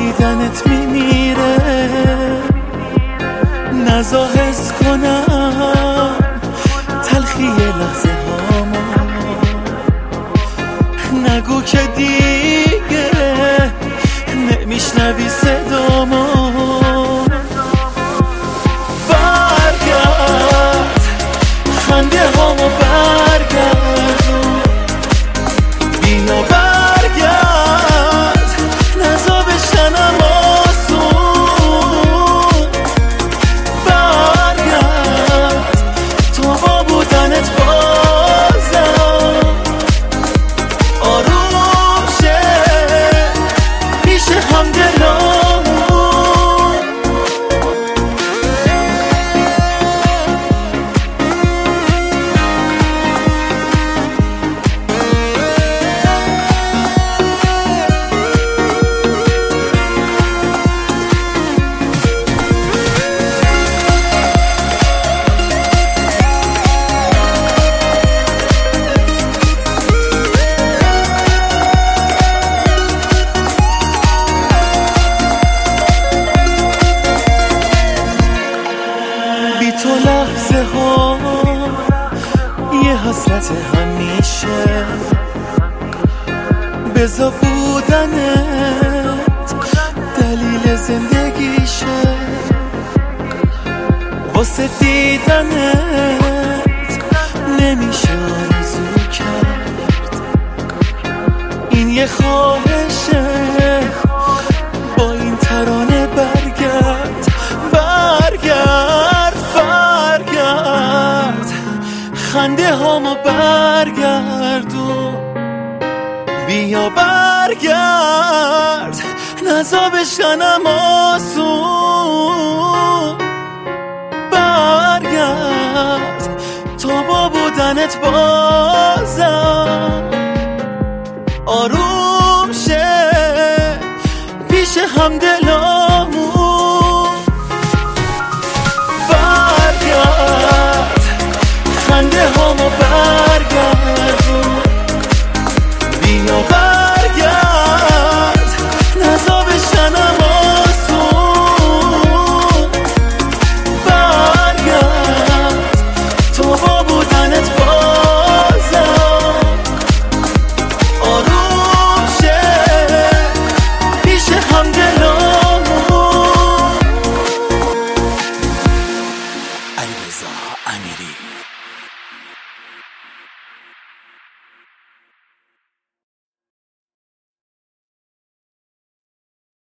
دیدنت میمیره، نزا حس کنم تلخی لحظه هامو، نگو که دیگه نمیشنوی صدامو. برگرد خنده هامو برگردون، بیا برگرد نزا بشنم آسون. برگرد تا با بودنت بازم آروم شه پیش همدلامون. بی تو لحظه ها یه حسرت همیشه، بزا بودنت دلیل زندگیشه، واسه دیدنت نمیشه آرزو کرد. این یه خواهشه با این ترانه برگرد، برگرد برگرد خنده هامو برگردون، بیا برگرد نزا بشکنم آسون. برگرد تا با بودنت بازم آروم شه پیش همدلامون. برگرد خنده هامو برگردون، بیا برگرد نزا بشنم آسون. برگرد تا با بودنت بازم آروم شه پیش همدلامون. علیرضا امیری.